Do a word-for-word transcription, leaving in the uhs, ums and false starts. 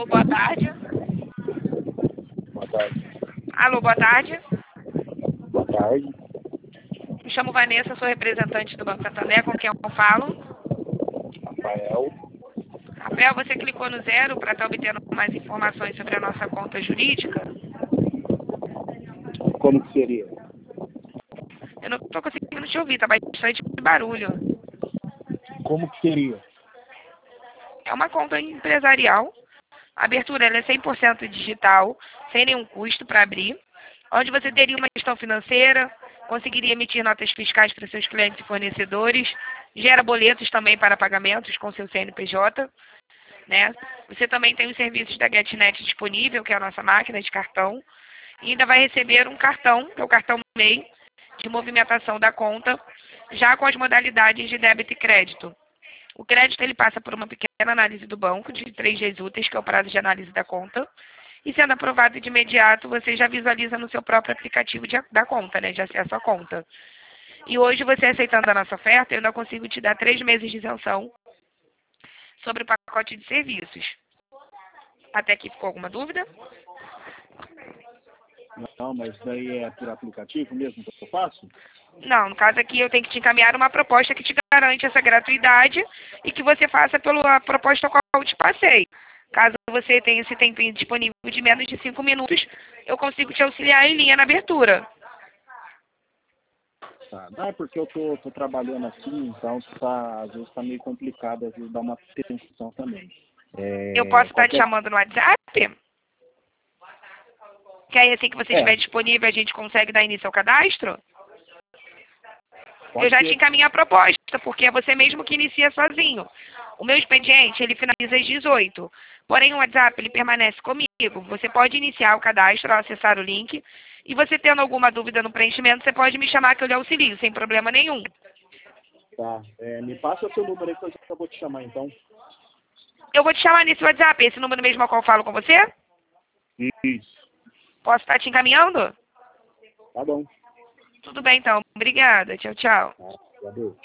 boa tarde. Boa tarde. Alô, boa tarde. Boa tarde. Me chamo Vanessa, sou representante do Banco Santander, com quem eu falo. Rafael. Rafael, você clicou no zero para estar obtendo mais informações sobre a nossa conta jurídica? Como que seria? Eu não estou conseguindo te ouvir, tá bastante barulho. Como que seria? É uma conta empresarial. A abertura ela é cem por cento digital, sem nenhum custo para abrir, onde você teria uma gestão financeira, conseguiria emitir notas fiscais para seus clientes e fornecedores, gera boletos também para pagamentos com seu C N P J, né? Você também tem os serviços da GetNet disponível, que é a nossa máquina de cartão, e ainda vai receber um cartão, que é o cartão M E I, de movimentação da conta, já com as modalidades de débito e crédito. O crédito ele passa por uma pequena análise do banco, de três dias úteis, que é o prazo de análise da conta. E sendo aprovado de imediato, você já visualiza no seu próprio aplicativo de, da conta, né, de acesso à conta. E hoje, você aceitando a nossa oferta, eu ainda consigo te dar três meses de isenção sobre o pacote de serviços. Até aqui ficou alguma dúvida? Não, mas daí é por aplicativo mesmo que eu faço? Não, no caso aqui eu tenho que te encaminhar uma proposta que te garante essa gratuidade e que você faça pela proposta qual eu te passei. Caso você tenha esse tempinho disponível de menos de cinco minutos, eu consigo te auxiliar em linha na abertura. Tá. Não, é porque eu tô, tô trabalhando aqui, então tá, às vezes tá meio complicado, às vezes dá uma tensão também. Eu posso É, estar te qualquer... chamando no WhatsApp? Que aí assim que você é, estiver disponível, a gente consegue dar início ao cadastro? Eu pode já te ser. encaminhei a proposta, porque é você mesmo que inicia sozinho. O meu expediente, ele finaliza às dezoito. Porém, o WhatsApp, ele permanece comigo. Você pode iniciar o cadastro ao acessar o link. E você tendo alguma dúvida no preenchimento, você pode me chamar que eu lhe auxilio, sem problema nenhum. Tá. É, me passa o seu número aí que eu já vou te chamar então. Eu vou te chamar nesse WhatsApp, esse número mesmo ao qual eu falo com você? Isso. Posso estar te encaminhando? Tá bom. Tudo bem, então. Obrigada. Tchau, tchau. Tá. Valeu.